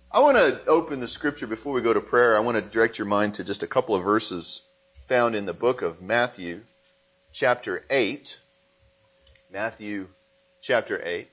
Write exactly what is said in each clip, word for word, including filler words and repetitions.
I want to open the scripture before we go to prayer. I want to direct your mind to just a couple of verses found in the book of Matthew, chapter eight. Matthew, chapter eight.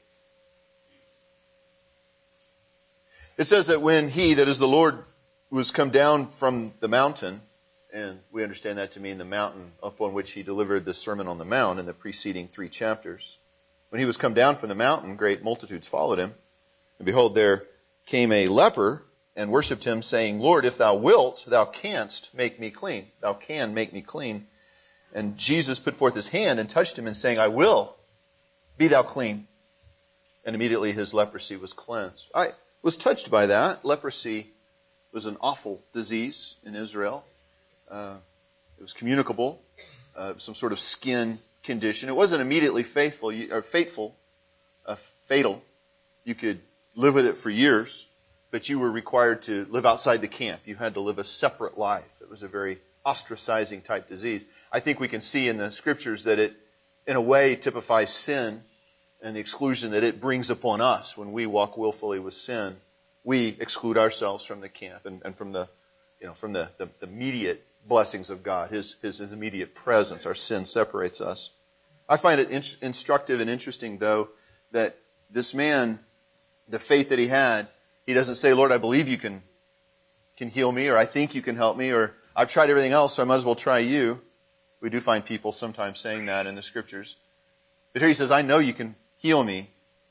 It says that when he, that is the Lord, was come down from the mountain, and we understand that to mean the mountain upon which he delivered the Sermon on the Mount in the preceding three chapters. When he was come down from the mountain, great multitudes followed him. And behold, there came a leper and worshipped him, saying, Lord, if thou wilt, thou canst make me clean. Thou can make me clean. And Jesus put forth his hand and touched him, and saying, I will, be thou clean. And immediately his leprosy was cleansed. I was touched by that. Leprosy was an awful disease in Israel. Uh, it was communicable, uh, some sort of skin condition. It wasn't immediately faithful, or fateful, uh, fatal. You could live with it for years, but you were required to live outside the camp. You had to live a separate life. It was a very ostracizing type disease. I think we can see in the scriptures that it, in a way, typifies sin and the exclusion that it brings upon us when we walk willfully with sin. We exclude ourselves from the camp and, and from the, you know, from the, the, the immediate blessings of God, His, His, His immediate presence. Our sin separates us. I find it in, instructive and interesting, though, that this man, the faith that he had, he doesn't say, Lord, I believe you can, can heal me, or I think you can help me, or I've tried everything else, so I might as well try you. We do find people sometimes saying that in the scriptures. But here he says, I know you can heal me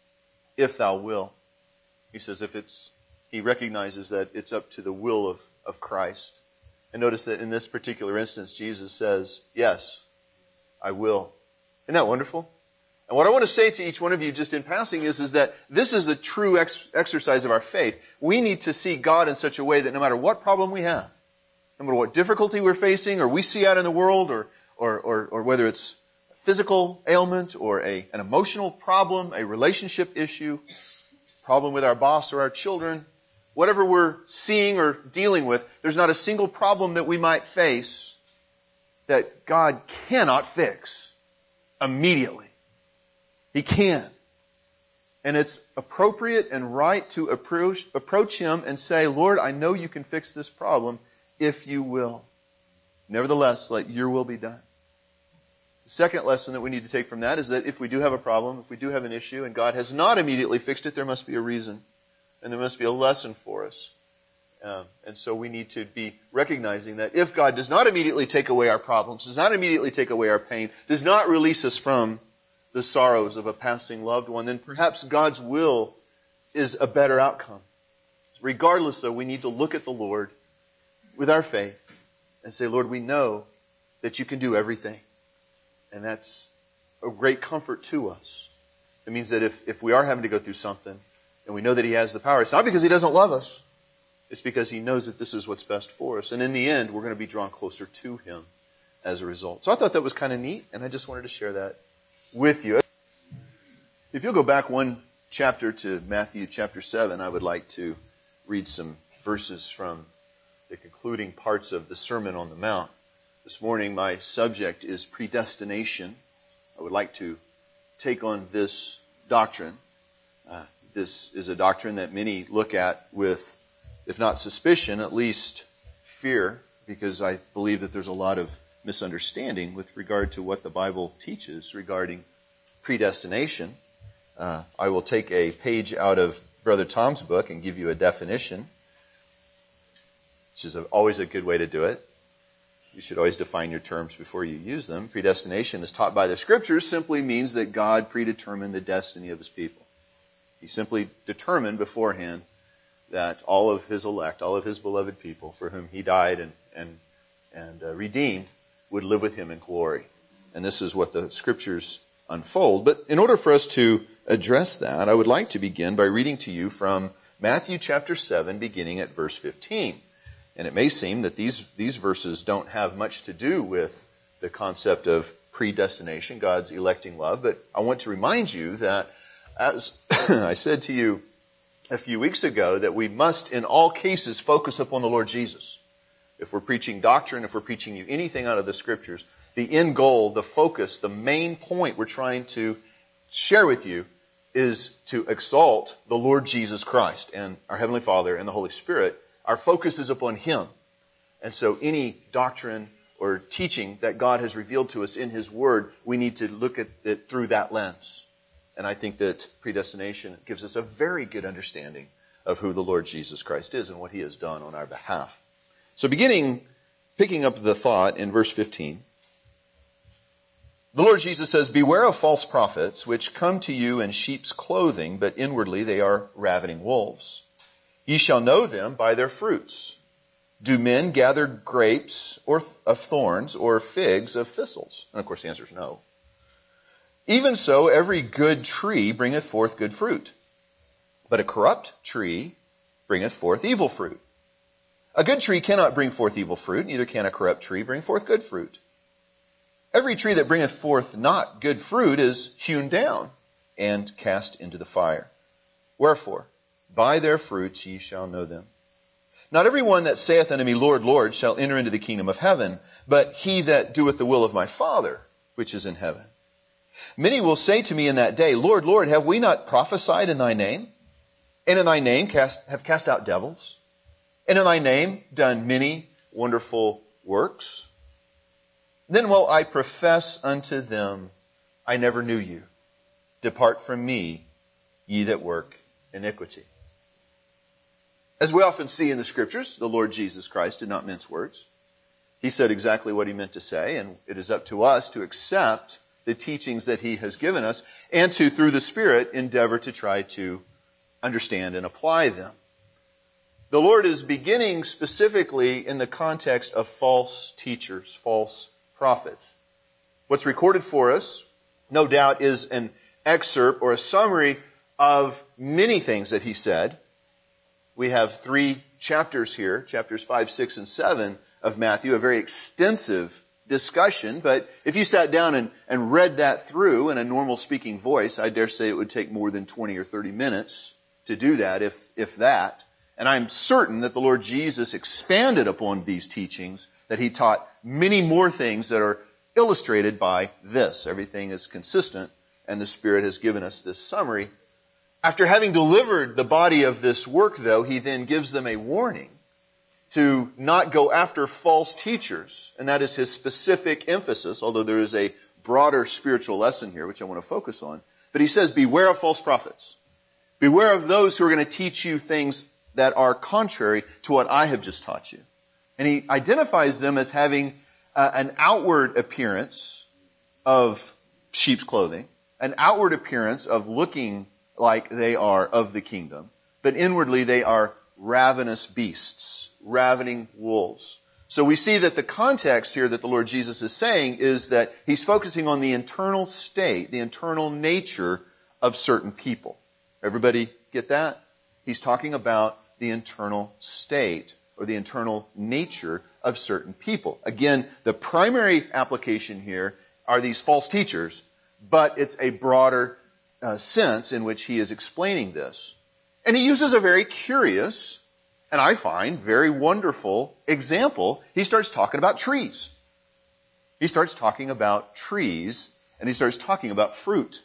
if thou will. He says if it's, he recognizes that it's up to the will of, of Christ. And notice that in this particular instance, Jesus says, yes, I will. Isn't that wonderful? And what I want to say to each one of you just in passing is, is that this is the true ex- exercise of our faith. We need to see God in such a way that no matter what problem we have, no matter what difficulty we're facing or we see out in the world, or, or, or, or whether it's a physical ailment or a, an emotional problem, a relationship issue, problem with our boss or our children, whatever we're seeing or dealing with, there's not a single problem that we might face that God cannot fix immediately. He can. And it's appropriate and right to approach, approach Him and say, Lord, I know you can fix this problem if you will. Nevertheless, let your will be done. The second lesson that we need to take from that is that if we do have a problem, if we do have an issue, and God has not immediately fixed it, there must be a reason. And there must be a lesson for us. Um, and so we need to be recognizing that if God does not immediately take away our problems, does not immediately take away our pain, does not release us from the sorrows of a passing loved one, then perhaps God's will is a better outcome. Regardless, though, we need to look at the Lord with our faith and say, Lord, we know that you can do everything. And that's a great comfort to us. It means that if, if we are having to go through something, and we know that He has the power, it's not because He doesn't love us. It's because He knows that this is what's best for us. And in the end, we're going to be drawn closer to Him as a result. So I thought that was kind of neat, and I just wanted to share that with you. If you'll go back one chapter to Matthew chapter seven, I would like to read some verses from the concluding parts of the Sermon on the Mount. This morning, my subject is predestination. I would like to take on this doctrine. Uh, this is a doctrine that many look at with, if not suspicion, at least fear, because I believe that there's a lot of misunderstanding with regard to what the Bible teaches regarding predestination. Uh, I will take a page out of Brother Tom's book and give you a definition, which is a, always a good way to do it. You should always define your terms before you use them. Predestination, as taught by the Scriptures, simply means that God predetermined the destiny of His people. He simply determined beforehand that all of His elect, all of His beloved people for whom He died and, and, and uh, redeemed would live with Him in glory. And this is what the Scriptures unfold. But in order for us to address that, I would like to begin by reading to you from Matthew chapter seven, beginning at verse fifteen. And it may seem that these, these verses don't have much to do with the concept of predestination, God's electing love, but I want to remind you that, as I said to you a few weeks ago, that we must in all cases focus upon the Lord Jesus. If we're preaching doctrine, if we're preaching you anything out of the Scriptures, the end goal, the focus, the main point we're trying to share with you is to exalt the Lord Jesus Christ and our Heavenly Father and the Holy Spirit. Our focus is upon Him. And so any doctrine or teaching that God has revealed to us in His Word, we need to look at it through that lens. And I think that predestination gives us a very good understanding of who the Lord Jesus Christ is and what He has done on our behalf. So beginning, picking up the thought in verse fifteen, the Lord Jesus says, "Beware of false prophets, which come to you in sheep's clothing, but inwardly they are ravening wolves. Ye shall know them by their fruits. Do men gather grapes or of thorns or figs of thistles?" And of course the answer is no. "Even so, every good tree bringeth forth good fruit, but a corrupt tree bringeth forth evil fruit. A good tree cannot bring forth evil fruit, neither can a corrupt tree bring forth good fruit. Every tree that bringeth forth not good fruit is hewn down and cast into the fire. Wherefore, by their fruits ye shall know them. Not every one that saith unto me, Lord, Lord, shall enter into the kingdom of heaven, but he that doeth the will of my Father, which is in heaven. Many will say to me in that day, Lord, Lord, have we not prophesied in thy name? And in thy name cast, have cast out devils? And in thy name done many wonderful works? Then will I profess unto them, I never knew you. Depart from me, ye that work iniquity." As we often see in the Scriptures, the Lord Jesus Christ did not mince words. He said exactly what He meant to say, and it is up to us to accept the teachings that He has given us and to, through the Spirit, endeavor to try to understand and apply them. The Lord is beginning specifically in the context of false teachers, false prophets. What's recorded for us, no doubt, is an excerpt or a summary of many things that He said. We have three chapters here, chapters five, six, and seven of Matthew, a very extensive discussion. But if you sat down and, and read that through in a normal speaking voice, I dare say it would take more than twenty or thirty minutes to do that, if, if that. And I'm certain that the Lord Jesus expanded upon these teachings, that He taught many more things that are illustrated by this. Everything is consistent, and the Spirit has given us this summary. After having delivered the body of this work, though, He then gives them a warning to not go after false teachers. And that is His specific emphasis, although there is a broader spiritual lesson here, which I want to focus on. But He says, beware of false prophets. Beware of those who are going to teach you things that are contrary to what I have just taught you. And He identifies them as having uh, an outward appearance of sheep's clothing, an outward appearance of looking like they are of the kingdom, but inwardly they are ravenous beasts, ravening wolves. So we see that the context here that the Lord Jesus is saying is that He's focusing on the internal state, the internal nature of certain people. Everybody get that? He's talking about the internal state or the internal nature of certain people. Again, the primary application here are these false teachers, but it's a broader uh, sense in which He is explaining this. And He uses a very curious, and I find very wonderful example. He starts talking about trees. He starts talking about trees, and He starts talking about fruit.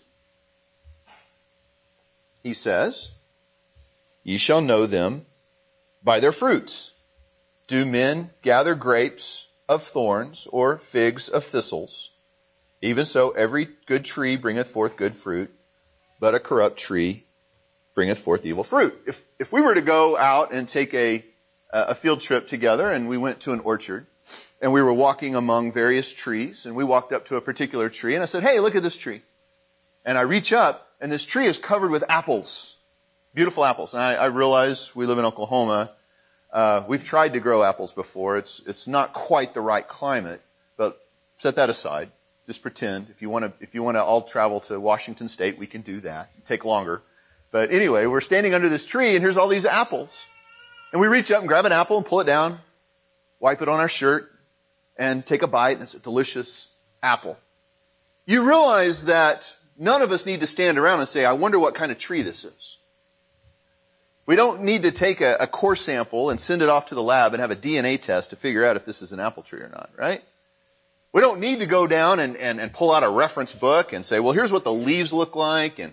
He says, "Ye shall know them by their fruits. Do men gather grapes of thorns or figs of thistles? Even so, every good tree bringeth forth good fruit, but a corrupt tree bringeth forth evil fruit." If if we were to go out and take a a field trip together, and we went to an orchard, and we were walking among various trees, and we walked up to a particular tree, and I said, "Hey, look at this tree." And I reach up, and this tree is covered with apples, beautiful apples. And I, I realize we live in Oklahoma. Uh, we've tried to grow apples before. It's it's not quite the right climate, but set that aside. Just pretend. If you want to, if you want to all travel to Washington State, we can do that. It'll take longer. But anyway, we're standing under this tree, and here's all these apples. And we reach up and grab an apple and pull it down, wipe it on our shirt, and take a bite, and it's a delicious apple. You realize that none of us need to stand around and say, "I wonder what kind of tree this is." We don't need to take a, a core sample and send it off to the lab and have a D N A test to figure out if this is an apple tree or not, right? We don't need to go down and, and, and pull out a reference book and say, well, here's what the leaves look like, and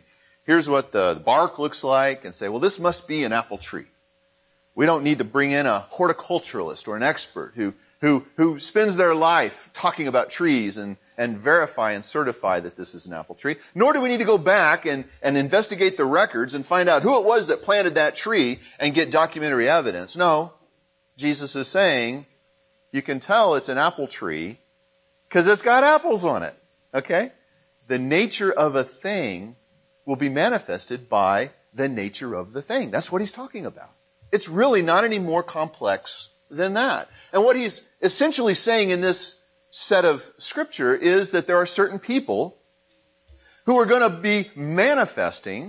here's what the bark looks like and say, well, this must be an apple tree. We don't need to bring in a horticulturalist or an expert who, who, who spends their life talking about trees and, and verify and certify that this is an apple tree. Nor do we need to go back and, and investigate the records and find out who it was that planted that tree and get documentary evidence. No, Jesus is saying you can tell it's an apple tree because it's got apples on it. Okay? The nature of a thing will be manifested by the nature of the thing. That's what he's talking about. It's really not any more complex than that. And what he's essentially saying in this set of scripture is that there are certain people who are going to be manifesting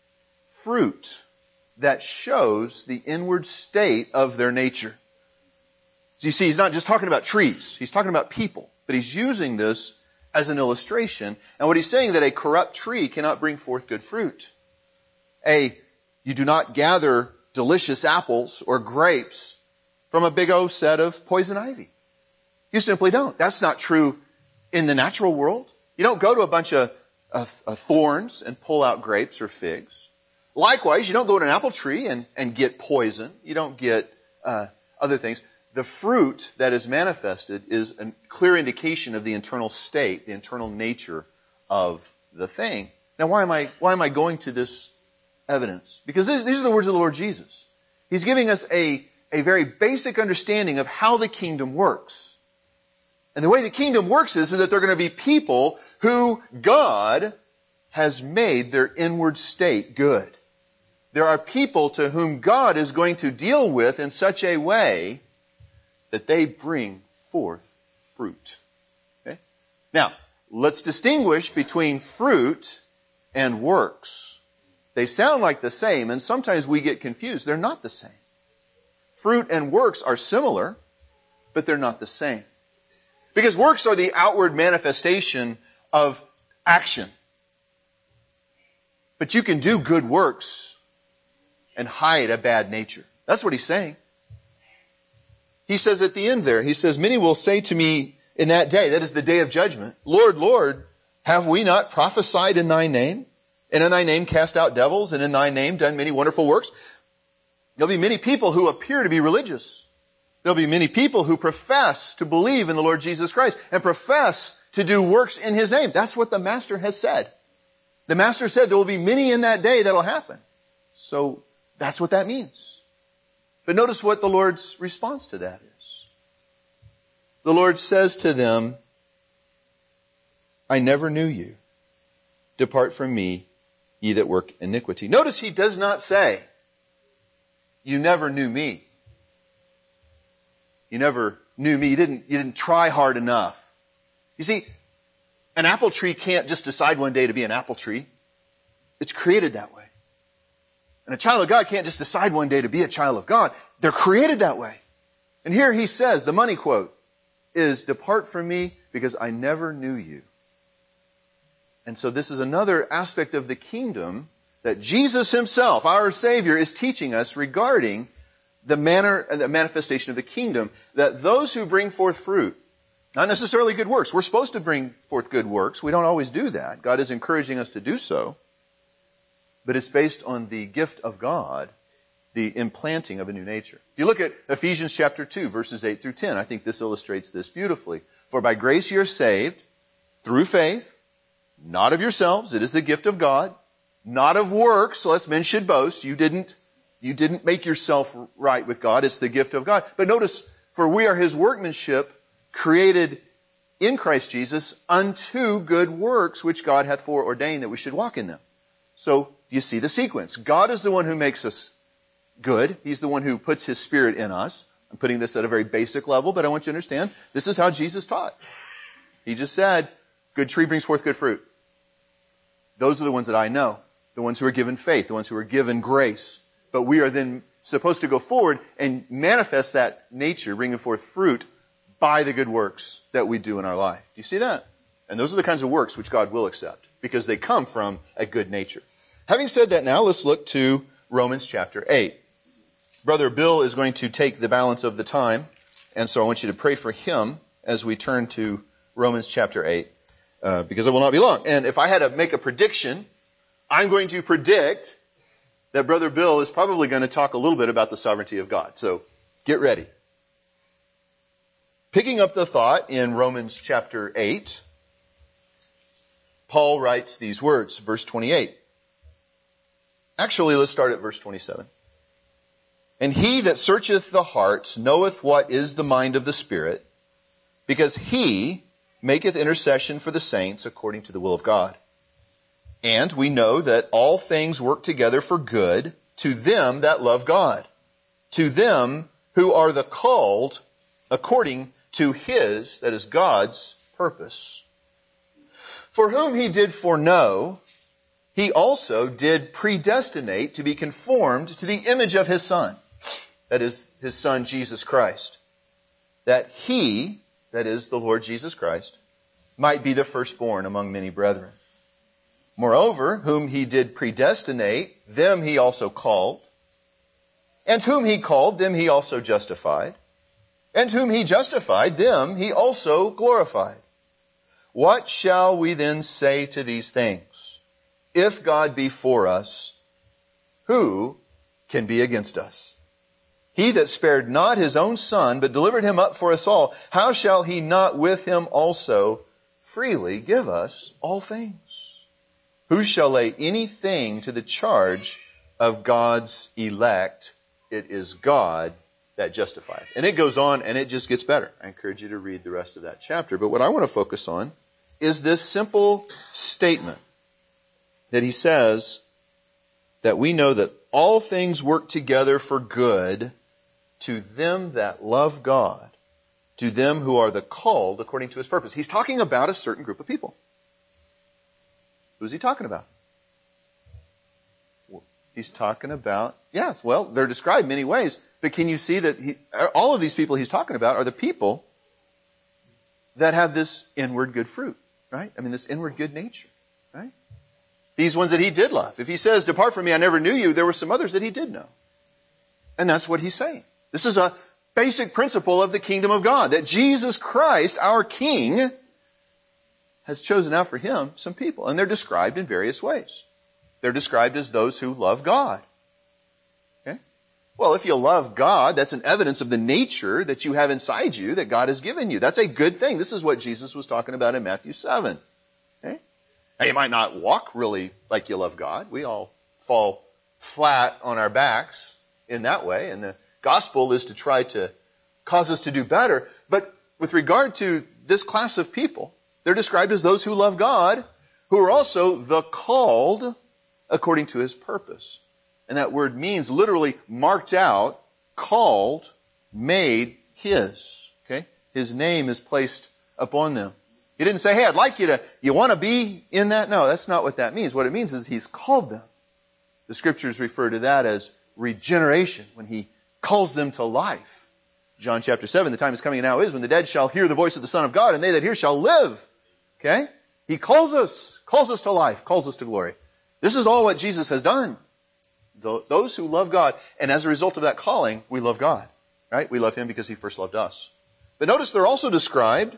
fruit that shows the inward state of their nature. So you see, he's not just talking about trees. He's talking about people. But he's using this as an illustration. And what he's saying that a corrupt tree cannot bring forth good fruit. A, you do not gather delicious apples or grapes from a big old set of poison ivy. You simply don't. That's not true in the natural world. You don't go to a bunch of, of, of thorns and pull out grapes or figs. Likewise, you don't go to an apple tree and, and get poison. You don't get uh, other things. The fruit that is manifested is a clear indication of the internal state, the internal nature of the thing. Now, why am I, why am I going to this evidence? Because this, these are the words of the Lord Jesus. He's giving us a, a very basic understanding of how the kingdom works. And the way the kingdom works is, is that there are going to be people who God has made their inward state good. There are people to whom God is going to deal with in such a way that they bring forth fruit. Okay? Now, let's distinguish between fruit and works. They sound like the same, and sometimes we get confused. They're not the same. Fruit and works are similar, but they're not the same. Because works are the outward manifestation of action. But you can do good works and hide a bad nature. That's what he's saying. He says at the end there, he says, many will say to me in that day, that is the day of judgment, Lord, Lord, have we not prophesied in thy name? And in thy name cast out devils, and in thy name done many wonderful works? There'll be many people who appear to be religious. There'll be many people who profess to believe in the Lord Jesus Christ and profess to do works in his name. That's what the Master has said. The Master said there will be many in that day that'll happen. So that's what that means. But notice what the Lord's response to that is. The Lord says to them, I never knew you. Depart from me, ye that work iniquity. Notice he does not say, you never knew me. You never knew me. You didn't, you didn't try hard enough. You see, an apple tree can't just decide one day to be an apple tree. It's created that way. And a child of God can't just decide one day to be a child of God. They're created that way. And here he says, the money quote is, depart from me because I never knew you. And so this is another aspect of the kingdom that Jesus himself, our Savior, is teaching us regarding the manner and the manifestation of the kingdom, that those who bring forth fruit, not necessarily good works. We're supposed to bring forth good works. We don't always do that. God is encouraging us to do so. But it's based on the gift of God, the implanting of a new nature. If you look at Ephesians chapter two, verses eight through ten, I think this illustrates this beautifully. For by grace you are saved, through faith, not of yourselves, it is the gift of God, not of works, lest men should boast. You didn't You didn't make yourself right with God. It's the gift of God. But notice, for we are his workmanship, created in Christ Jesus unto good works, which God hath foreordained that we should walk in them. So, you see the sequence. God is the one who makes us good. He's the one who puts his Spirit in us. I'm putting this at a very basic level, but I want you to understand, this is how Jesus taught. He just said, good tree brings forth good fruit. Those are the ones that I know. The ones who are given faith, the ones who are given grace. But we are then supposed to go forward and manifest that nature, bringing forth fruit by the good works that we do in our life. Do you see that? And those are the kinds of works which God will accept because they come from a good nature. Having said that now, let's look to Romans chapter eight. Brother Bill is going to take the balance of the time, and so I want you to pray for him as we turn to Romans chapter eight, uh, because it will not be long. And if I had to make a prediction, I'm going to predict that Brother Bill is probably going to talk a little bit about the sovereignty of God. So get ready. Picking up the thought in Romans chapter eight, Paul writes these words, verse twenty-eight. Actually, let's start at verse twenty-seven. And he that searcheth the hearts knoweth what is the mind of the Spirit, because he maketh intercession for the saints according to the will of God. And we know that all things work together for good to them that love God, to them who are the called according to his, that is God's, purpose. For whom he did foreknow, he also did predestinate to be conformed to the image of his Son, that is his Son Jesus Christ, that he, that is the Lord Jesus Christ, might be the firstborn among many brethren. Moreover, whom he did predestinate, them he also called. And whom he called, them he also justified. And whom he justified, them he also glorified. What shall we then say to these things? If God be for us, who can be against us? He that spared not his own Son, but delivered him up for us all, how shall he not with him also freely give us all things? Who shall lay anything to the charge of God's elect? It is God that justifieth. And it goes on and it just gets better. I encourage you to read the rest of that chapter. But what I want to focus on is this simple statement that he says that we know that all things work together for good to them that love God, to them who are the called according to his purpose. He's talking about a certain group of people. Who's he talking about? He's talking about, yes, well, they're described many ways, but can you see that he, all of these people he's talking about are the people that have this inward good fruit, right? I mean, this inward good nature, right? These ones that he did love. If he says, depart from me, I never knew you, there were some others that he did know. And that's what he's saying. This is a basic principle of the kingdom of God, that Jesus Christ, our King, has chosen out for him some people. And they're described in various ways. They're described as those who love God. Okay? Well, if you love God, that's an evidence of the nature that you have inside you that God has given you. That's a good thing. This is what Jesus was talking about in Matthew seven. Okay? Now, you might not walk really like you love God. We all fall flat on our backs in that way. And the gospel is to try to cause us to do better. But with regard to this class of people, they're described as those who love God, who are also the called according to his purpose. And that word means literally marked out, called, made his. Okay? His name is placed upon them. He didn't say, hey, I'd like you to, you want to be in that? No, that's not what that means. What it means is he's called them. The scriptures refer to that as regeneration, when he calls them to life. John chapter seven, the time is coming and now is when the dead shall hear the voice of the Son of God, and they that hear shall live. Okay? He calls us, calls us to life, calls us to glory. This is all what Jesus has done. Those who love God, and as a result of that calling, we love God. Right? We love him because he first loved us. But notice they're also described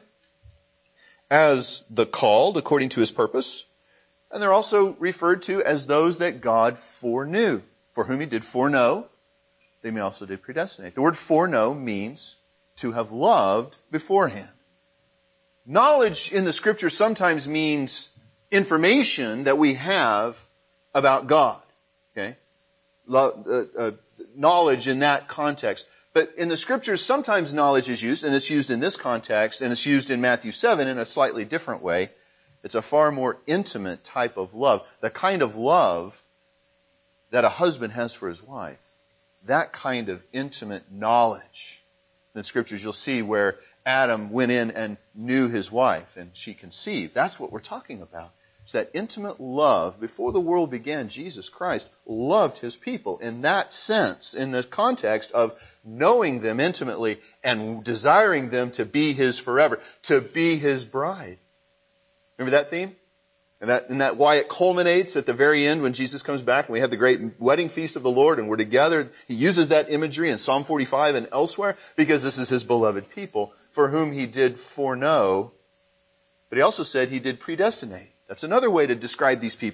as the called according to his purpose, and they're also referred to as those that God foreknew. For whom he did foreknow, they may also did predestinate. The word foreknow means to have loved beforehand. Knowledge in the scripture sometimes means information that we have about God. Okay? Lo- uh, uh, knowledge in that context. But in the scriptures, sometimes knowledge is used, and it's used in this context, and it's used in Matthew seven in a slightly different way. It's a far more intimate type of love. The kind of love that a husband has for his wife. That kind of intimate knowledge. In the scriptures, you'll see where Adam went in and knew his wife, and she conceived. That's what we're talking about. It's that intimate love. Before the world began, Jesus Christ loved his people in that sense, in the context of knowing them intimately and desiring them to be his forever, to be his bride. Remember that theme? And that, and that why it culminates at the very end when Jesus comes back and we have the great wedding feast of the Lord and we're together. He uses that imagery in Psalm forty-five and elsewhere because this is his beloved people for whom he did foreknow. But he also said he did predestinate. That's another way to describe these people.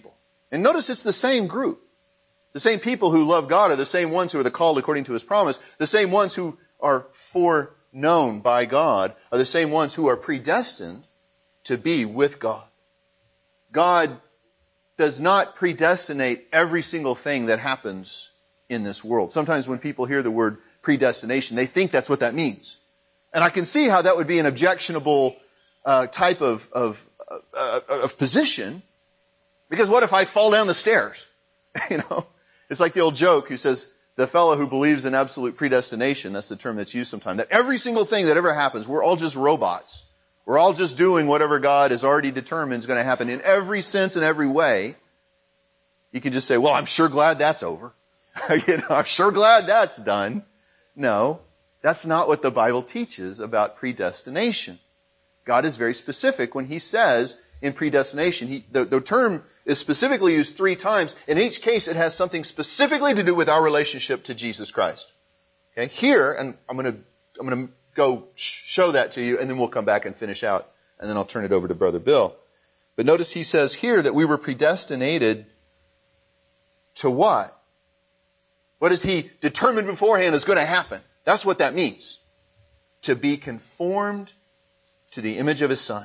And notice it's the same group. The same people who love God are the same ones who are the called according to His promise. The same ones who are foreknown by God are the same ones who are predestined to be with God. God does not predestinate every single thing that happens in this world. Sometimes when people hear the word predestination, they think that's what that means. And I can see how that would be an objectionable uh, type of, of, uh, of position. Because what if I fall down the stairs? You know, it's like the old joke who says, the fellow who believes in absolute predestination, that's the term that's used sometimes, that every single thing that ever happens, we're all just robots. We're all just doing whatever God has already determined is going to happen in every sense and every way. You can just say, well, I'm sure glad that's over. You know, I'm sure glad that's done. No, that's not what the Bible teaches about predestination. God is very specific when He says in predestination, he, the, the term is specifically used three times. In each case, it has something specifically to do with our relationship to Jesus Christ. Okay, here, and I'm going to I'm going to go show that to you, and then we'll come back and finish out, and then I'll turn it over to Brother Bill. But notice he says here that we were predestinated to what? What is He determined beforehand is going to happen? That's what that means. To be conformed to the image of His Son.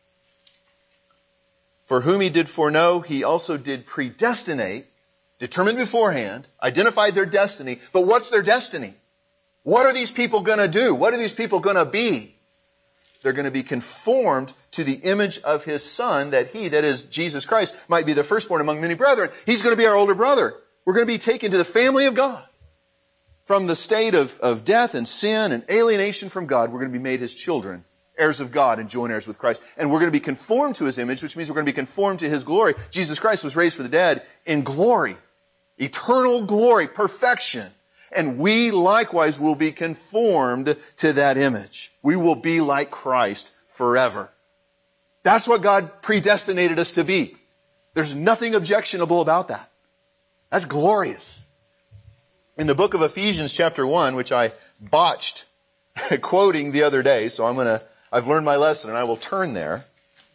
For whom He did foreknow, He also did predestinate, determined beforehand, identified their destiny. But what's their destiny? What are these people going to do? What are these people going to be? They're going to be conformed to the image of His Son, that He, that is Jesus Christ, might be the firstborn among many brethren. He's going to be our older brother. We're going to be taken to the family of God. From the state of, of death and sin and alienation from God, we're going to be made His children, heirs of God and joint heirs with Christ. And we're going to be conformed to His image, which means we're going to be conformed to His glory. Jesus Christ was raised from the dead in glory, eternal glory, perfection. And we likewise will be conformed to that image. We will be like Christ forever. That's what God predestinated us to be. There's nothing objectionable about that. That's glorious. In the book of Ephesians chapter one, which I botched quoting the other day, so I'm going to, I've learned my lesson and I will turn there.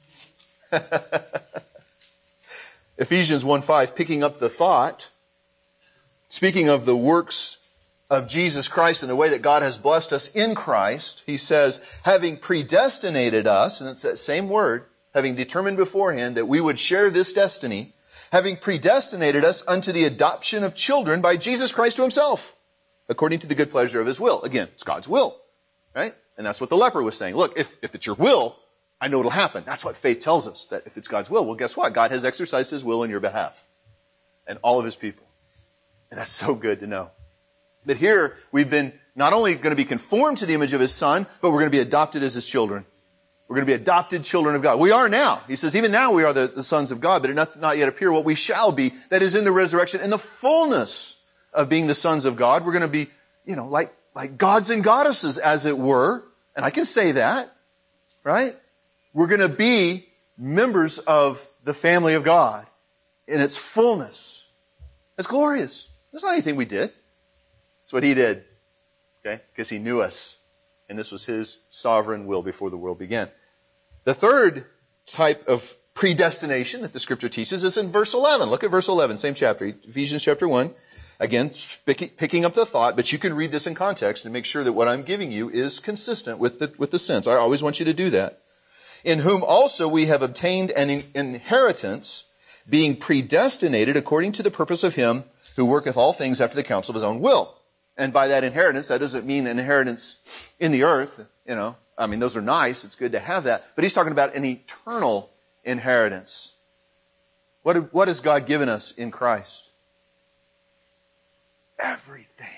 Ephesians one five, picking up the thought, speaking of the works of Jesus Christ and the way that God has blessed us in Christ, he says, having predestinated us, and it's that same word, having determined beforehand that we would share this destiny, having predestinated us unto the adoption of children by Jesus Christ to Himself, according to the good pleasure of His will. Again, it's God's will, right? And that's what the leper was saying. Look, if, if it's your will, I know it'll happen. That's what faith tells us, that if it's God's will, well, guess what? God has exercised His will in your behalf and all of His people. And that's so good to know. That here we've been not only going to be conformed to the image of His Son, but we're going to be adopted as His children. We're going to be adopted children of God. We are now. He says, even now we are the, the sons of God, but it not, not yet appear what we shall be. That is in the resurrection, in the fullness of being the sons of God. We're going to be, you know, like, like gods and goddesses, as it were. And I can say that, right? We're going to be members of the family of God in its fullness. It's glorious. It's not anything we did. It's what He did. Okay? Because He knew us. And this was His sovereign will before the world began. The third type of predestination that the Scripture teaches is in verse eleven. Look at verse eleven, same chapter, Ephesians chapter one. Again, picking up the thought, but you can read this in context and make sure that what I'm giving you is consistent with the, with the sense. I always want you to do that. In whom also we have obtained an inheritance, being predestinated according to the purpose of Him who worketh all things after the counsel of His own will. And by that inheritance, that doesn't mean an inheritance in the earth, you know. I mean, those are nice. It's good to have that. But he's talking about an eternal inheritance. What, what has God given us in Christ? Everything.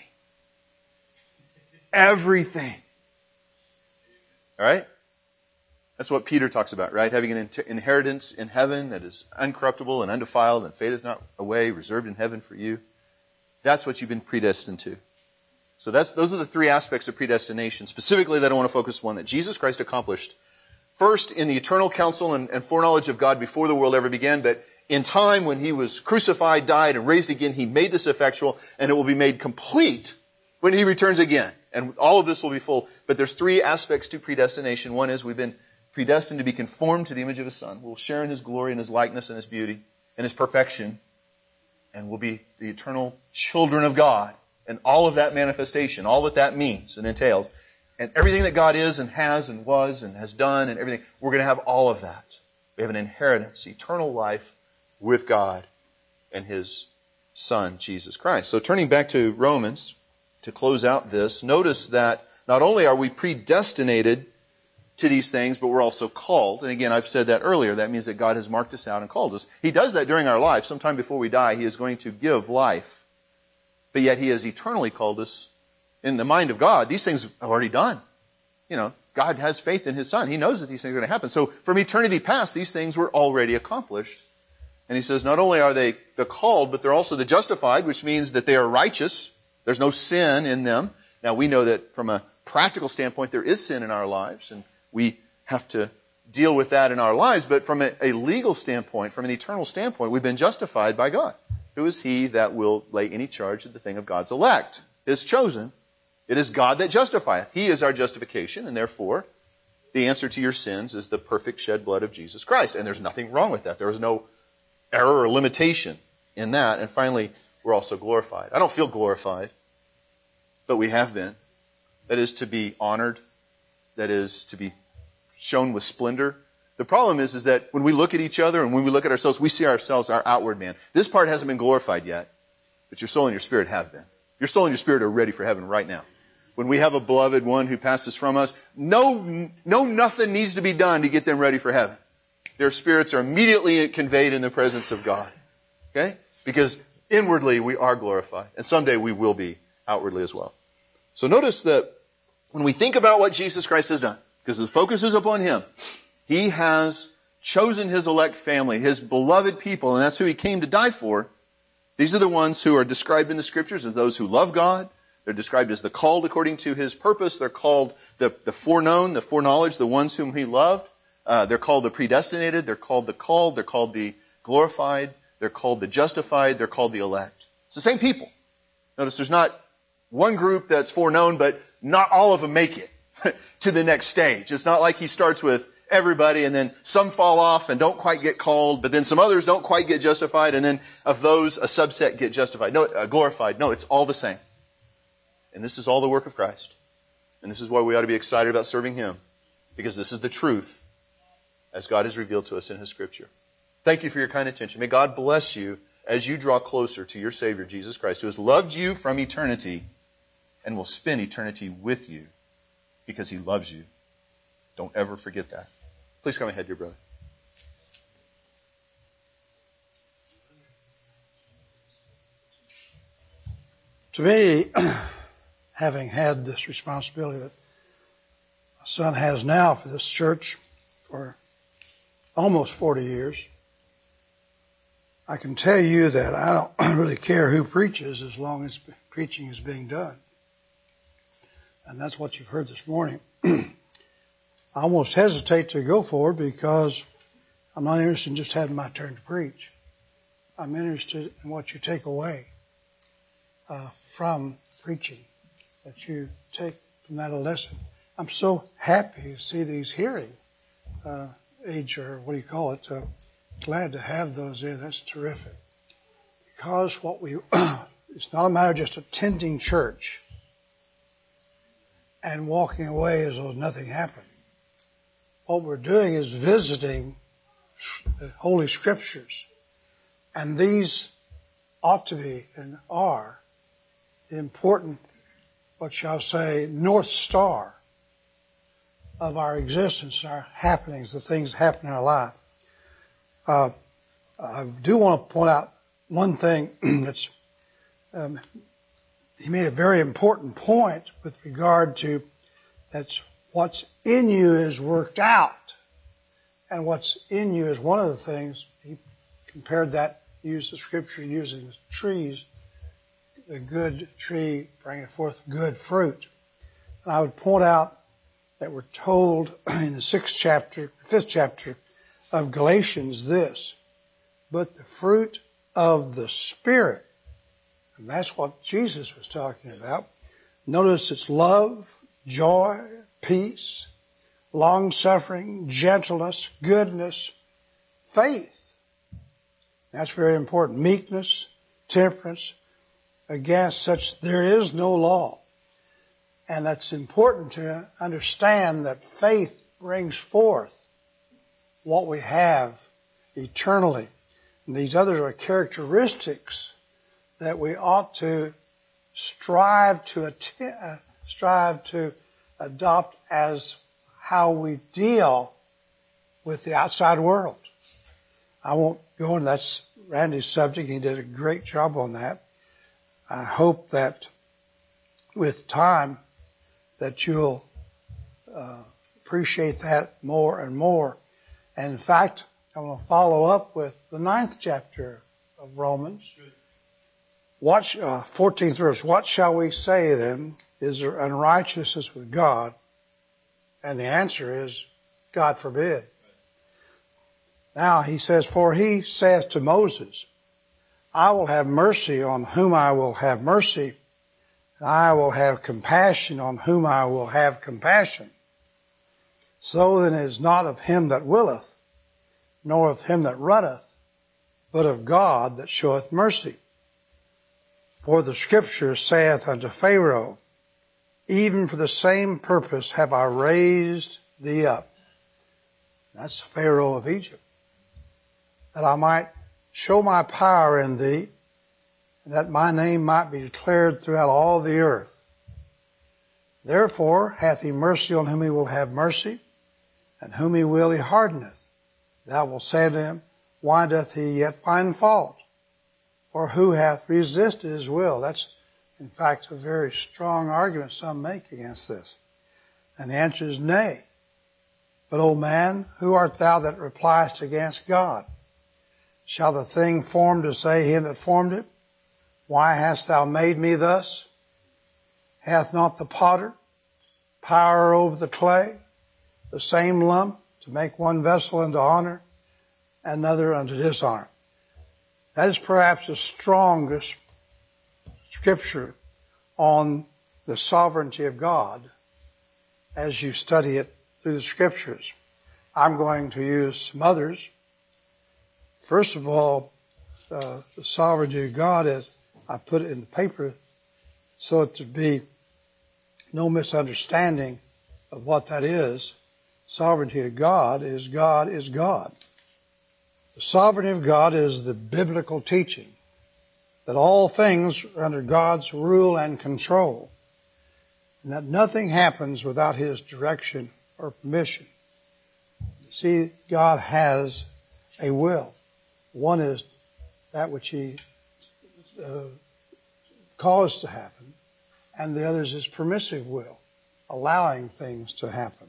Everything. All right? That's what Peter talks about, right? Having an inheritance in heaven that is uncorruptible and undefiled and fadeth not away, reserved in heaven for you. That's what you've been predestined to. So that's, those are the three aspects of predestination, specifically that I want to focus on, that Jesus Christ accomplished first in the eternal counsel and, and foreknowledge of God before the world ever began, but in time when He was crucified, died, and raised again, He made this effectual, and it will be made complete when He returns again. And all of this will be full. But there's three aspects to predestination. One is we've been predestined to be conformed to the image of His Son. We'll share in His glory and His likeness and His beauty. and His perfection, and we'll be the eternal children of God, and all of that manifestation, all that that means and entails, and everything that God is and has and was and has done and everything, we're going to have all of that. We have an inheritance, eternal life with God and His Son, Jesus Christ. So turning back to Romans, to close out this, notice that not only are we predestinated to these things, but we're also called. And again, I've said that earlier. That means that God has marked us out and called us. He does that during our life. Sometime before we die, He is going to give life. But yet He has eternally called us in the mind of God. These things are already done. You know, God has faith in His Son. He knows that these things are going to happen. So from eternity past, these things were already accomplished. And He says not only are they the called, but they're also the justified, which means that they are righteous. There's no sin in them. Now, we know that from a practical standpoint, there is sin in our lives, and we have to deal with that in our lives. But from a, a legal standpoint, from an eternal standpoint, we've been justified by God. Who is He that will lay any charge of the thing of God's elect? His chosen. It is God that justifieth. He is our justification, and therefore, the answer to your sins is the perfect shed blood of Jesus Christ. And there's nothing wrong with that. There is no error or limitation in that. And finally, we're also glorified. I don't feel glorified, but we have been. That is to be honored. That is to be shown with splendor. The problem is, is that when we look at each other and when we look at ourselves, we see ourselves, our outward man. This part hasn't been glorified yet, but your soul and your spirit have been. Your soul and your spirit are ready for heaven right now. When we have a beloved one who passes from us, no, no nothing needs to be done to get them ready for heaven. Their spirits are immediately conveyed in the presence of God. Okay? Because inwardly we are glorified. And someday we will be outwardly as well. So notice that when we think about what Jesus Christ has done, because the focus is upon Him, He has chosen His elect family, His beloved people, and that's who He came to die for. These are the ones who are described in the Scriptures as those who love God. They're described as the called according to His purpose. They're called the, the foreknown, the foreknowledge, the ones whom He loved. Uh, they're called the predestinated. They're called the called. They're called the glorified. They're called the justified. They're called the elect. It's the same people. Notice there's not one group that's foreknown, but not all of them make it to the next stage. It's not like He starts with everybody and then some fall off and don't quite get called, but then some others don't quite get justified, and then of those, a subset get justified. No, uh, glorified. No, it's all the same. And this is all the work of Christ. And this is why we ought to be excited about serving Him, because this is the truth as God has revealed to us in His Scripture. Thank you for your kind attention. May God bless you as you draw closer to your Savior, Jesus Christ, who has loved you from eternity and will spend eternity with you because He loves you. Don't ever forget that. Please come ahead, dear brother. To me, having had this responsibility that my son has now for this church for almost forty years, I can tell you that I don't really care who preaches as long as preaching is being done. And that's what you've heard this morning. I almost hesitate to go forward because I'm not interested in just having my turn to preach. I'm interested in what you take away uh, from preaching, that you take from that a lesson. I'm so happy to see these hearing uh, age, or what do you call it, uh, glad to have those in. That's terrific. Because what we, it's not a matter of just attending church and walking away as though nothing happened. What we're doing is visiting the Holy Scriptures. And these ought to be and are the important, what shall I say, North Star of our existence, our happenings, the things that happen in our life. Uh, I do want to point out one thing that's, um, he made a very important point with regard to that's what's in you is worked out. And what's in you is one of the things, he compared that, used the scripture using trees, the good tree bringing forth good fruit. And I would point out that we're told in the sixth chapter, fifth chapter of Galatians this, but the fruit of the Spirit, and that's what Jesus was talking about. Notice it's love, joy, peace, long-suffering, gentleness, goodness, faith. That's very important. Meekness, temperance, against such there is no law. And that's important to understand that faith brings forth what we have eternally. And these others are characteristics that we ought to strive to att- uh, strive to adopt as how we deal with the outside world. I won't go into that's Randy's subject. He did a great job on that. I hope that with time that you'll uh, appreciate that more and more. And in fact, I'm going to follow up with the ninth chapter of Romans. What, uh, fourteenth verse. What shall we say then? Is there unrighteousness with God? And the answer is, God forbid. Now he says, for he saith to Moses, I will have mercy on whom I will have mercy, and I will have compassion on whom I will have compassion. So then it is not of him that willeth, nor of him that runneth, but of God that showeth mercy. For the Scripture saith unto Pharaoh, even for the same purpose have I raised thee up. That's Pharaoh of Egypt. That I might show my power in thee, and that my name might be declared throughout all the earth. Therefore hath he mercy on whom he will have mercy, and whom he will he hardeneth. Thou wilt say to him, why doth he yet find fault? Or who hath resisted his will? That's, in fact, a very strong argument some make against this. And the answer is nay. But, O man, who art thou that repliest against God? Shall the thing formed to say him that formed it, why hast thou made me thus? Hath not the potter power over the clay, the same lump, to make one vessel unto honor, and another unto dishonor? That is perhaps the strongest scripture on the sovereignty of God as you study it through the Scriptures. I'm going to use some others. First of all, uh, the sovereignty of God, as I put it in the paper, so it to be no misunderstanding of what that is. Sovereignty of God is God is God. The sovereignty of God is the biblical teaching that all things are under God's rule and control, and that nothing happens without His direction or permission. See, God has a will. One is that which He uh, caused to happen, and the other is His permissive will, allowing things to happen.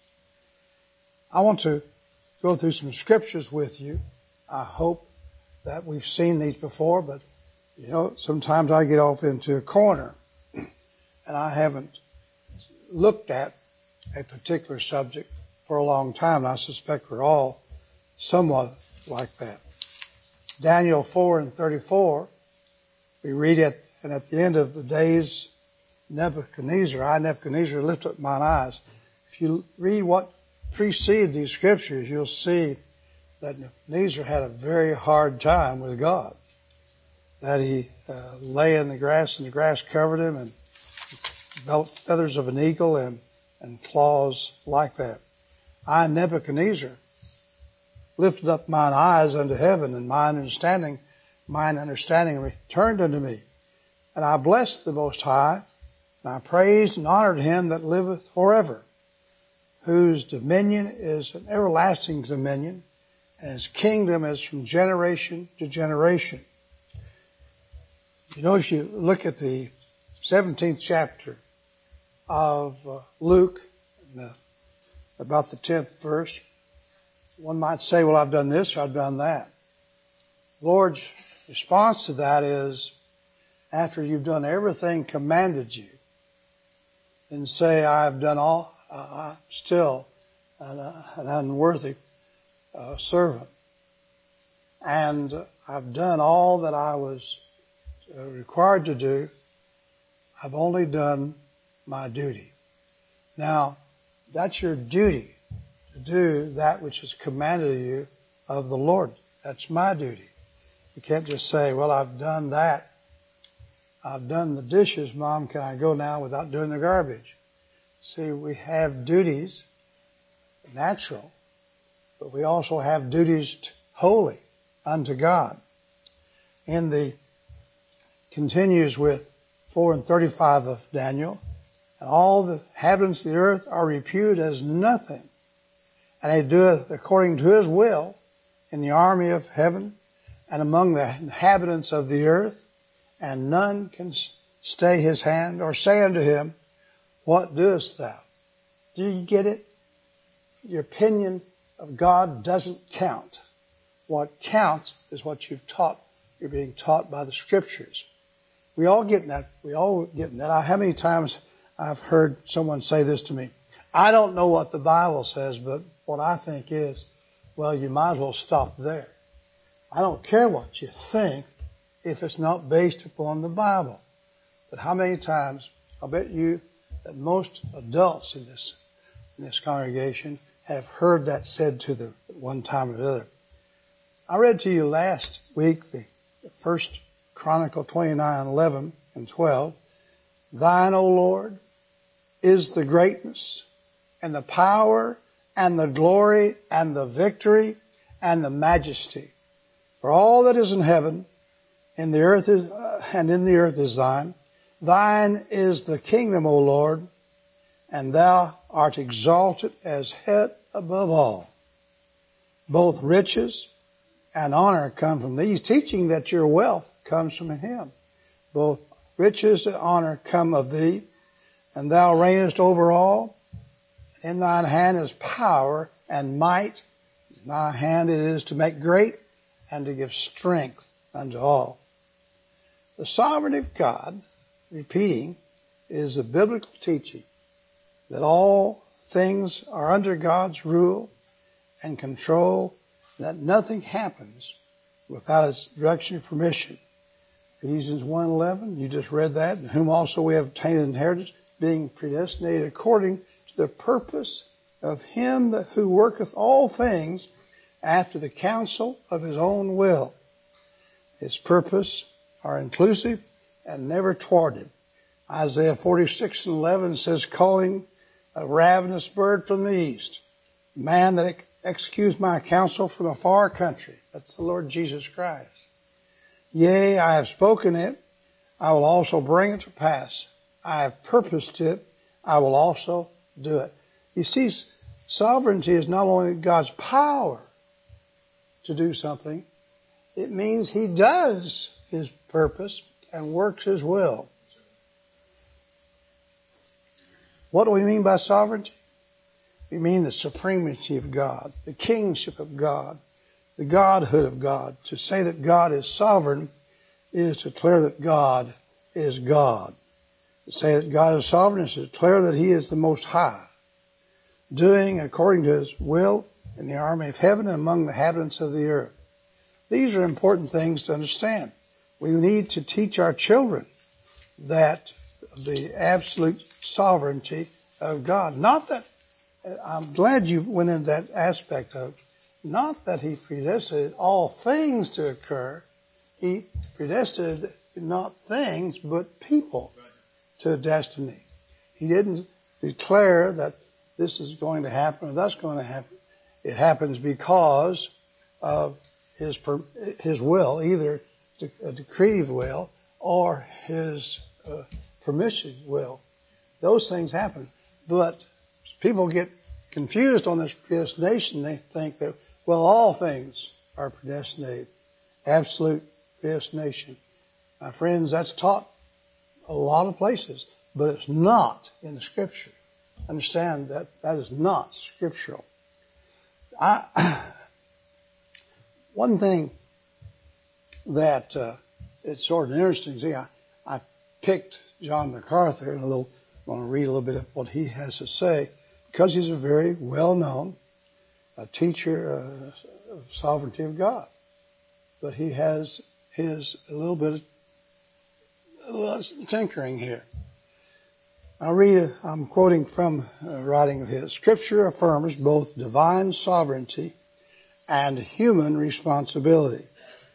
I want to go through some scriptures with you. I hope that we've seen these before, but you know, sometimes I get off into a corner and I haven't looked at a particular subject for a long time, and I suspect we're all somewhat like that. Daniel four and thirty-four, we read it, and at the end of the days, Nebuchadnezzar, I, Nebuchadnezzar, lift up mine eyes. If you read what preceded these scriptures, you'll see that Nebuchadnezzar had a very hard time with God. That he uh, lay in the grass and the grass covered him, and felt feathers of an eagle and, and claws like that. I, Nebuchadnezzar, lifted up mine eyes unto heaven, and mine understanding, mine understanding returned unto me. And I blessed the Most High, and I praised and honored Him that liveth forever, whose dominion is an everlasting dominion, and His kingdom is from generation to generation. You know, if you look at the seventeenth chapter of uh, Luke, uh, about the tenth verse, one might say, well, I've done this or I've done that. The Lord's response to that is, after you've done everything commanded you, and say, I've done all, uh, I'm still an, uh, an unworthy uh, servant. And I've done all that I was uh, required to do. I've only done my duty. Now, that's your duty, to do that which is commanded of you of the Lord. That's my duty. You can't just say, well, I've done that. I've done the dishes, Mom. Can I go now without doing the garbage? See, we have duties, natural, but we also have duties holy unto God. In the, continues with four and thirty-five of Daniel, and all the inhabitants of the earth are reputed as nothing, and they doeth according to his will in the army of heaven and among the inhabitants of the earth, and none can stay his hand or say unto him, what doest thou? Do you get it? Your opinion of God doesn't count. What counts is what you've taught. You're being taught by the Scriptures. We all get that. We all get that. How many times I've heard someone say this to me? I don't know what the Bible says, but what I think is, well, you might as well stop there. I don't care what you think if it's not based upon the Bible. But how many times, I'll bet you that most adults in this, in this congregation have heard that said to them at one time or the other. I read to you last week the first Chronicle twenty-nine, eleven and twelve. Thine, O Lord, is the greatness and the power and the glory and the victory and the majesty. For all that is in heaven and the earth is, uh, and in the earth is thine. Thine is the kingdom, O Lord, and thou art exalted as head above all. Both riches and honor come from thee. He's teaching that your wealth comes from him. Both riches and honor come of thee, and thou reignest over all. In thine hand is power and might. In thy hand it is to make great and to give strength unto all. The sovereignty of God, repeating, is a biblical teaching that all things are under God's rule and control, and that nothing happens without His direction or permission. Ephesians one eleven, you just read that, in whom also we have obtained an inheritance, being predestinated according to the purpose of Him that who worketh all things after the counsel of His own will. His purpose are inclusive and never thwarted. Isaiah forty-six and eleven says, calling a ravenous bird from the east, man that executes my counsel from a far country. That's the Lord Jesus Christ. Yea, I have spoken it, I will also bring it to pass. I have purposed it, I will also do it. You see, sovereignty is not only God's power to do something, it means He does His purpose and works His will. What do we mean by sovereignty? We mean the supremacy of God, the kingship of God, the godhood of God. To say that God is sovereign is to declare that God is God. To say that God is sovereign is to declare that He is the Most High, doing according to His will in the army of heaven and among the inhabitants of the earth. These are important things to understand. We need to teach our children that the absolute sovereignty of God. Not that, I'm glad you went into that aspect of, not that He predestinated all things to occur. He predestinated not things, but people to destiny. He didn't declare that this is going to happen or that's going to happen. It happens because of His His will, either a decretive will or His uh, permissive will. Those things happen. But people get confused on this predestination. They think that, well, all things are predestinated. Absolute predestination. My friends, that's taught a lot of places, but it's not in the Scripture. Understand that that is not scriptural. I, one thing that uh, it's sort of interesting. See, I, I picked John MacArthur, and a little, I want to read a little bit of what he has to say, because he's a very well-known uh, teacher uh, of sovereignty of God. But he has his a little bit of a little tinkering here. I'll read, I'm quoting from a writing of his. Scripture affirms both divine sovereignty and human responsibility.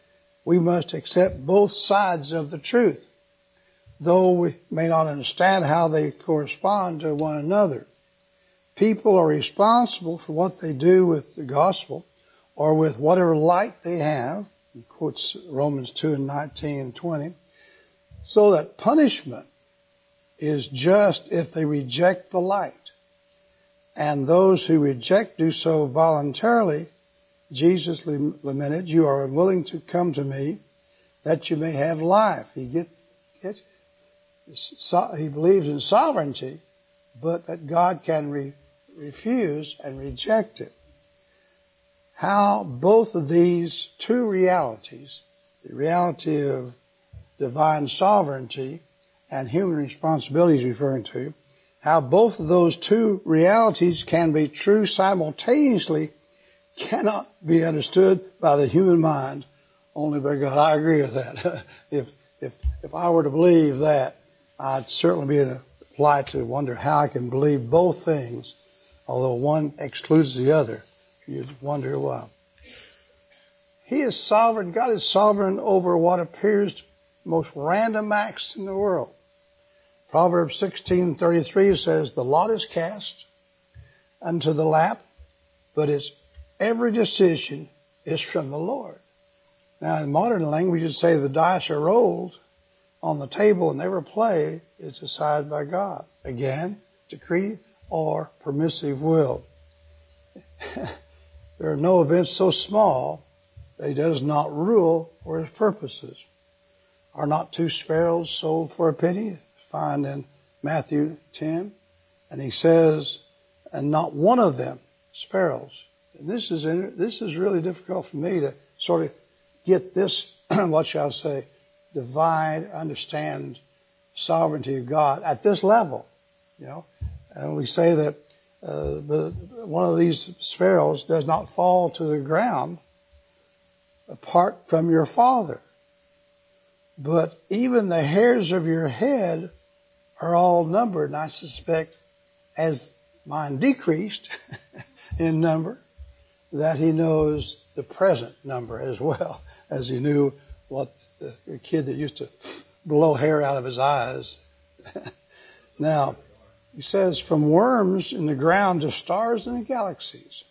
we must accept both sides of the truth, though we may not understand how they correspond to one another. People are responsible for what they do with the gospel or with whatever light they have. He quotes Romans two and nineteen and twenty. So that punishment is just if they reject the light. And those who reject do so voluntarily. Jesus lamented, you are unwilling to come to me that you may have life. He get, get so, he believes in sovereignty, but that God can re, refuse and reject it. How both of these two realities, the reality of divine sovereignty and human responsibility he's referring to, how both of those two realities can be true simultaneously cannot be understood by the human mind, only by God. I agree with that. if if if I were to believe that, I'd certainly be in a plight to wonder how I can believe both things, although one excludes the other. You'd wonder why. He is sovereign. God is sovereign over what appears most random acts in the world. Proverbs sixteen thirty-three says, the lot is cast unto the lap, but its every decision is from the Lord. Now, in modern language, you'd say the dice are rolled on the table and never play is decided by God. Again, decree or permissive will. There are no events so small that he does not rule for his purposes. Are not two sparrows sold for a penny? Find in Matthew ten. And he says, and not one of them, sparrows. And this is this is really difficult for me to sort of get this, what shall I say, divide, understand sovereignty of God at this level. You know, and we say that uh, the, one of these sparrows does not fall to the ground apart from your Father. But even the hairs of your head are all numbered, and I suspect as mine decreased in number, that he knows the present number as well as he knew what the, the kid that used to blow hair out of his eyes. Now, he says, from worms in the ground to stars in the galaxies.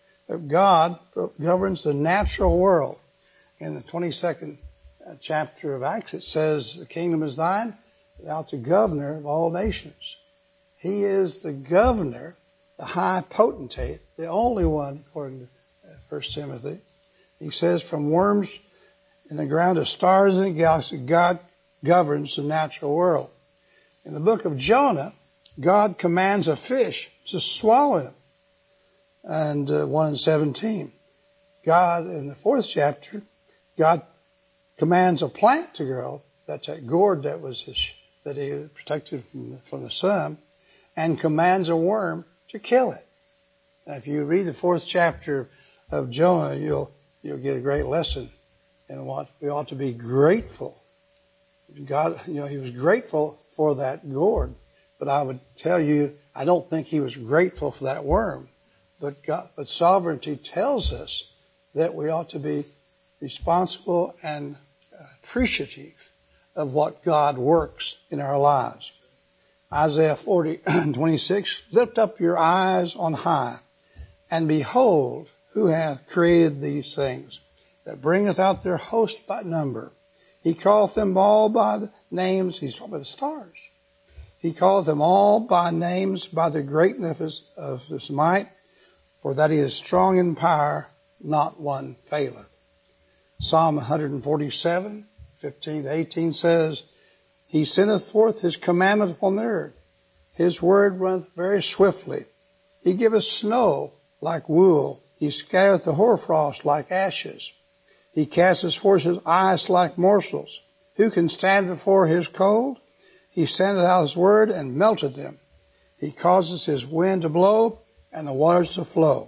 God governs the natural world. In the twenty-second chapter of Acts, it says, the kingdom is thine, thou art the governor of all nations. He is the governor, the high potentate, the only one, according to First Timothy. He says, from worms in the ground to stars in the galaxy, God governs the natural world. In the book of Jonah, God commands a fish to swallow him. And uh, one in seventeen. God, in the fourth chapter, God commands a plant to grow. That's that gourd that was his, that he protected from the, from the sun, and commands a worm to kill it. Now, if you read the fourth chapter of Jonah, you'll you'll get a great lesson in what we ought to be grateful. God, you know, he was grateful for that gourd, but I would tell you, I don't think he was grateful for that worm. But God, but sovereignty tells us that we ought to be responsible and appreciative of what God works in our lives. Isaiah forty twenty-six, lift up your eyes on high, and behold, who hath created these things, that bringeth out their host by number. He calleth them all by the names, he's talking about the stars. He calleth them all by names by the greatness of his might, for that he is strong in power, not one faileth. Psalm one forty-seven, fifteen to eighteen says, he sendeth forth his commandment upon the earth. His word runneth very swiftly. He giveth snow like wool. He scattereth the hoarfrost like ashes. He casteth forth his ice like morsels. Who can stand before his cold? He sendeth out his word and melted them. He causes his wind to blow and the waters to flow.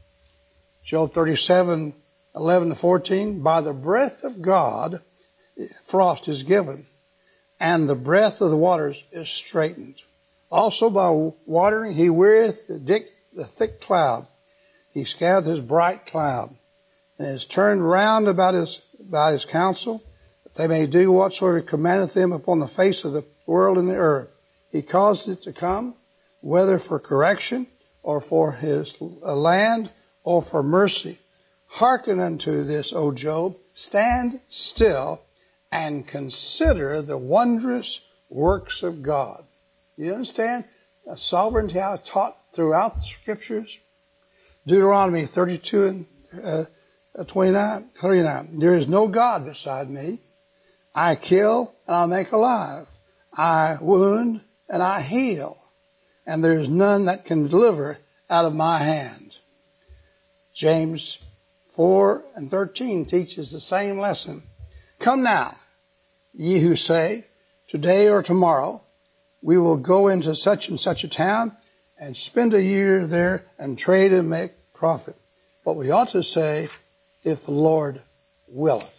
Job thirty-seven, eleven to fourteen, by the breath of God, frost is given, and the breath of the waters is straightened. Also by watering he weareth the, dick, the thick cloud. He scattereth his bright cloud, and is turned round about his by his counsel, that they may do whatsoever he commandeth them upon the face of the world and the earth. He caused it to come, whether for correction, or for his land, or for mercy. Hearken unto this, O Job. Stand still and consider the wondrous works of God. You understand the sovereignty how it's taught throughout the Scriptures? Deuteronomy thirty-two and uh, twenty-nine, thirty-nine. There is no God beside me. I kill and I make alive. I wound and I heal. And there is none that can deliver out of my hand. James four and thirteen teaches the same lesson. Come now, ye who say, today or tomorrow, we will go into such and such a town and spend a year there and trade and make profit. But we ought to say, if the Lord willeth.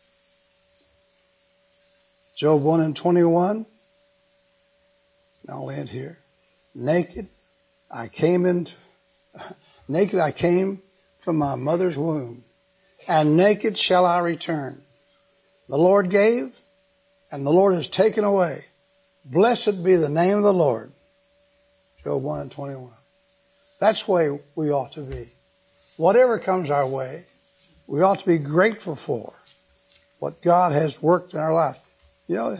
Job one and twenty-one. I'll end here. Naked I came into, naked I came from my mother's womb, and naked shall I return. The Lord gave, and the Lord has taken away. Blessed be the name of the Lord. Job one and twenty-one. That's the way we ought to be. Whatever comes our way, we ought to be grateful for what God has worked in our life. You know,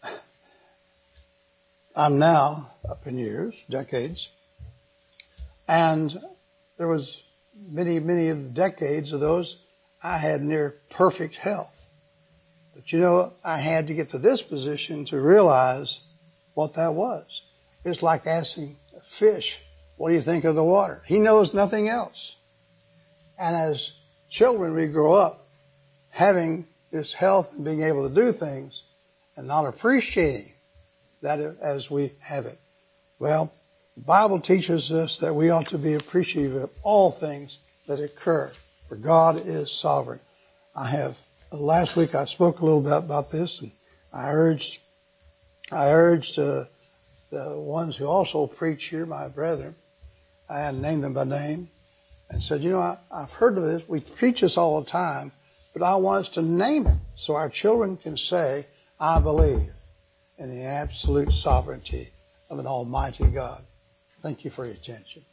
I'm now up in years, decades, and there was many, many of the decades of those I had near perfect health. But you know, I had to get to this position to realize what that was. It's like asking a fish, what do you think of the water? He knows nothing else. And as children, we grow up having this health and being able to do things and not appreciating that as we have it. Well, the Bible teaches us that we ought to be appreciative of all things that occur, for God is sovereign. I have, last week I spoke a little bit about this, and I urged, I urged uh, the ones who also preach here, my brethren, I had named them by name, and said, you know, I, I've heard of this, we preach this all the time, but I want us to name it so our children can say, I believe in the absolute sovereignty of an almighty God. Thank you for your attention.